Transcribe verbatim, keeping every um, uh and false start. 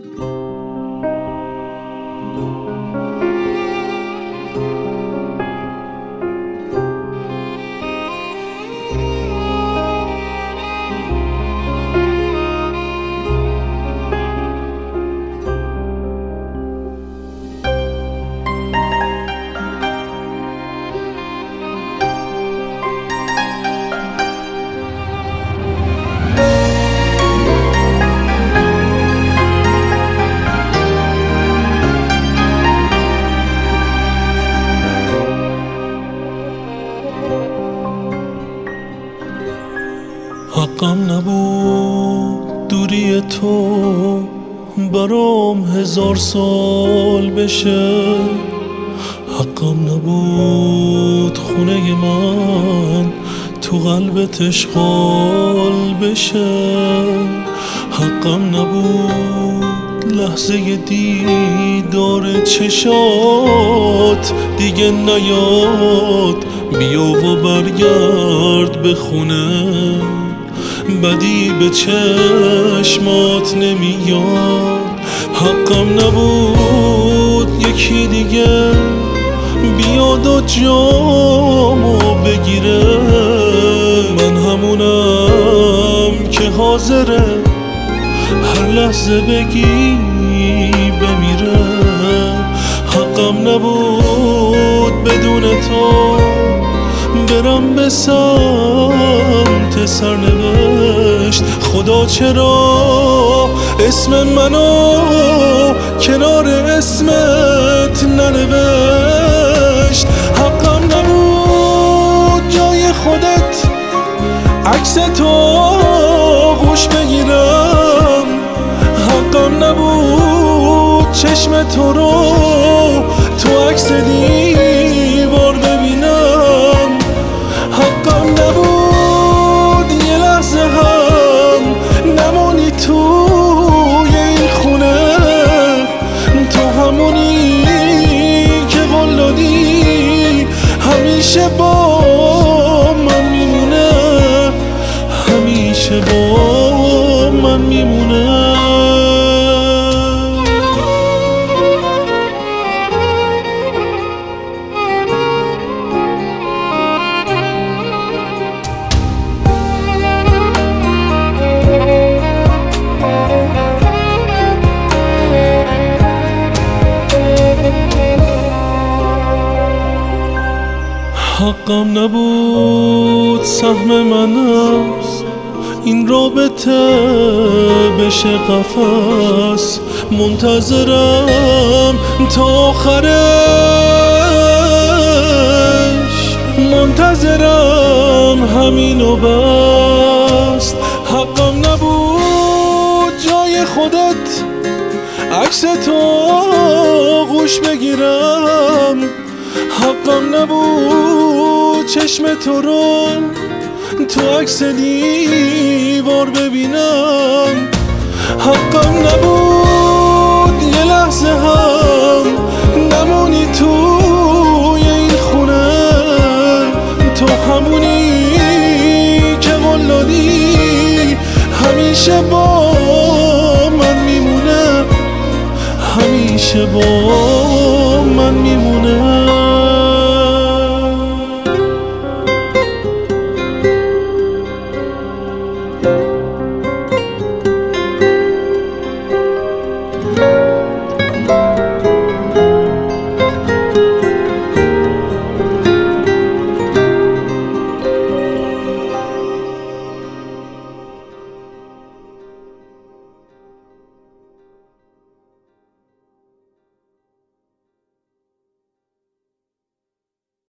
حقم نبود دوری تو برام هزار سال بشه، حقم نبود خونه من تو قلبت اشغال بشه، حقم نبود لحظه دیدار چشات دیگه نیاد، بیا و برگرد به خونه، بدی به چشمات نمیاد. حقم نبود یکی دیگه بیاد و جامو بگیره، من همونم که حاضره هر لحظه بگی بمیره. حقم نبود بدون تو برم به سمت سرنوشت، خدا چرا اسم منو کنار اسمت ننوشت. حقم نبود جای خودت عکس تو گوش بگیرم، حقم نبود چشم تو رو تو عکس دیوار ببینم، حقم نبود یه لحظه هم نمونی توی این خونه، تو همونی که قول دادی همیشه با من میمونه، همیشه با من میمونه. حقم نبود سهم من از این رابطه بشه قفس، منتظرم تا آخرش، منتظرم همینو بست. حقم نبود جای خودت عکس تو گوش بگیرم، حقم نبود چشم تو رو تو عکس دیوار ببینم، حقم نبود یه لحظه هم نمونی توی این خونه، تو همونی که قول دادی همیشه با من میمونه، همیشه با